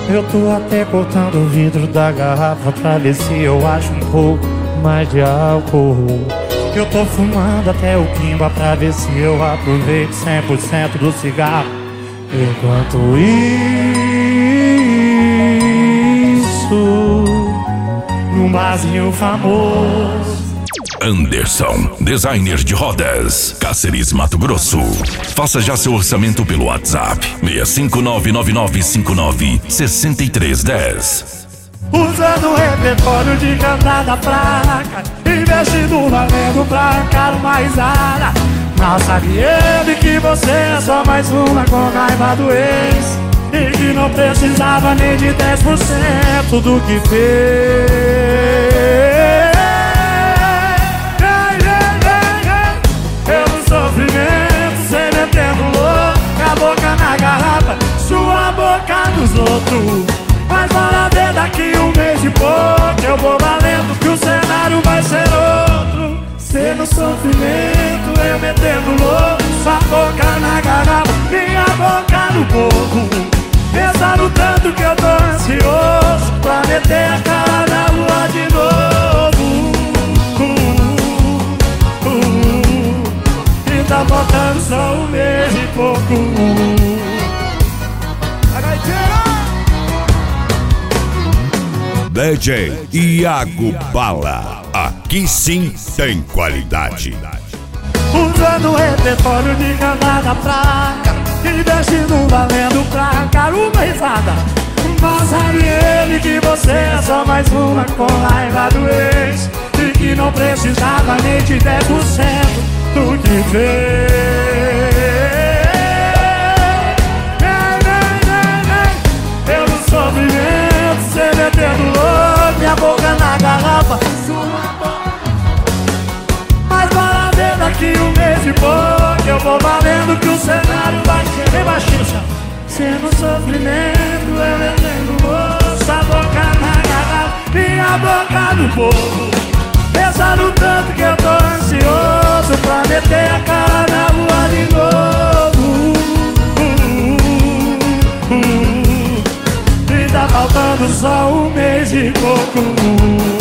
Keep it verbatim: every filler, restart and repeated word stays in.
Eu tô até cortando o vidro da garrafa pra ver se eu acho um pouco mais de álcool. Eu tô fumando até o quimba pra ver se eu aproveito cem por cento do cigarro. Enquanto isso, num barzinho famoso. Anderson, designer de rodas, Cáceres, Mato Grosso. Faça já seu orçamento pelo WhatsApp seis cinco nove nove nove cinco nove seis três um zero. Usando o repertório de cantada fraca, investindo valendo pra arrancar uma risada. Mal sabe ele que você é só mais uma com raiva do ex, e que não precisava nem de dez por cento do que fez. Pelo sofrimento, cê metendo louco, a boca na garrafa, sua boca nos outros. Mas bora ver daqui um mês e pouco, eu vou valendo que o cenário vai ser outro. Cê no sofrimento, eu metendo louco, sua boca na garrafa, minha boca no povo. Pensando tanto que eu tô ansioso pra meter a cara na lua de novo. uh, uh, uh, E tá faltando só um mês e pouco. D J Iago Bala, aqui sim tem qualidade. Usando o repertório de cantada fraca, investindo valendo pra arrancar uma risada. Mas sabe ele que você é só mais uma com raiva do ex, e que não precisava nem de dez por cento do que fez. Eu no sofrimento, cê metendo louco, minha boca na garrafa, sua boca. Mas bora ver daqui um mês e pouco, eu vou valendo que o cenário vai ser bem baixinho. Cê no sofrimento, eu metendo louco, a boca na garrafa, minha boca no povo. Pensando tanto que eu tô ansioso pra meter a cara na rua de novo. uh, uh, uh, E tá faltando só um mês e pouco.